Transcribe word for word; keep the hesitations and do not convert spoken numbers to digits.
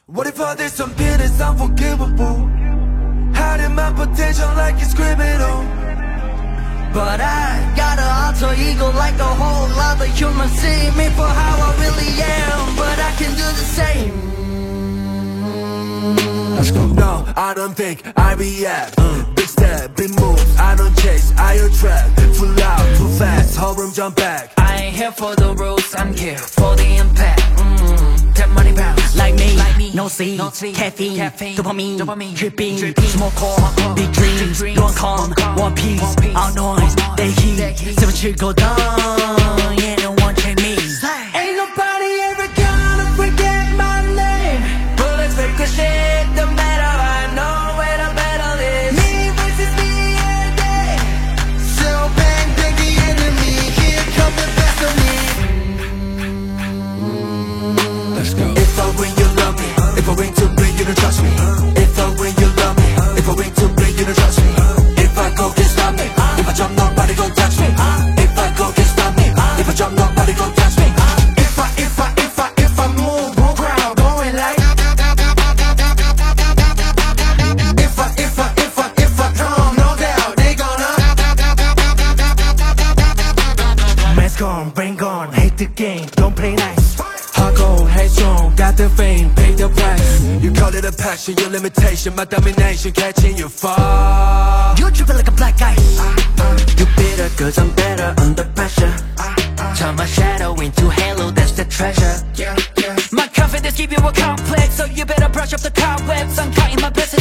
What if all this something is unforgivable? Hiding my potential like it's criminal. But I got an alter ego like a whole lot of humans see me for how I really am. But I can do the same. Let's go. No, I don't think I react. uh. Big step, big moves, I don't chase, I attract. Too loud, too fast, whole room jump back. I ain't here for the rules, I'm here for the impact. mm, Ten money pounds, like me, like me. no sleep, no sleep. caffeine, caffeine, dopamine, dopamine dripping, dripping. smoke core, big dreams, dreams. you want calm, one piece, One piece. out noise, One they noise, heat, they heat. seven shit go down, yeah, no one check me. Ain't nobody ever gonna forget my name. Bullets ricochet, no matter I know where the battle is. Me versus me every day. So bang, bang the enemy. Here comes the best of me. Let's go. If I win, you love me. If I win to win, you don't trust me. If I win, you love me. If I win to win, you don't trust me. If I go, can't stop me. If I jump, nobody gon' touch me. If I go, can't stop me. If I jump, nobody gon' touch me. If I, if I, if I, if I move, whole crowd going like. If I, if I, if I, if I come, no doubt they gonna. Mask gone, brain gone, hate the game, don't play nice. Hardcore, headstrong, got the fame, pay the price. You call it a passion, your limitation, my domination, catching you fall. You tripping like a black guy. You bitter cause I'm better under pressure. Turn my shadow into halo, that's the treasure. My confidence give you a complex, so you better brush up the cobwebs. I'm counting my blessings.